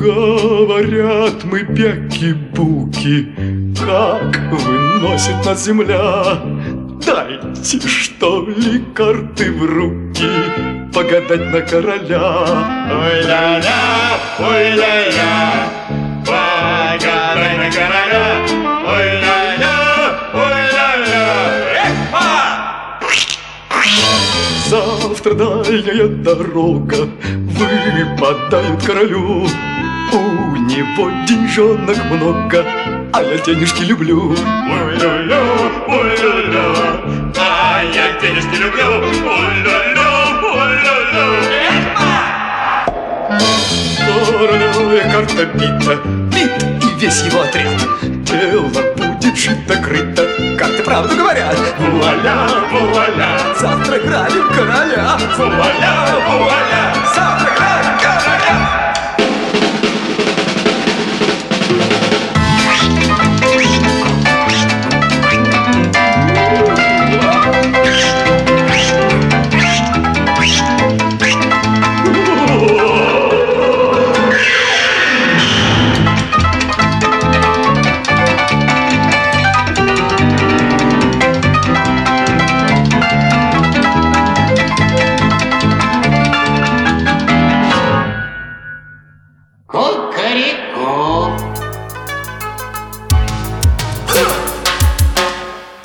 Говорят мы бяки-буки, как выносит нас земля. Дайте, что ли, карты в руки, погадать на короля. Ой-ля-ля, ой-ля-ля, погадай на короля. Ой-ля-ля, ой-ля-ля, эхо! Завтра дальняя дорога выпадает королю. У него деньжонок много, а я денежки люблю. Ой-ля-ля, ой-ля-ля, а я денежки люблю. Ой-ля-ля, ой-ля-ля, Королевая карта бита, бит и весь его отряд. Дело будет шито-крыто, карты правду говорят. вуаля, вуаля, Завтра грабим короля. вуаля, вуаля.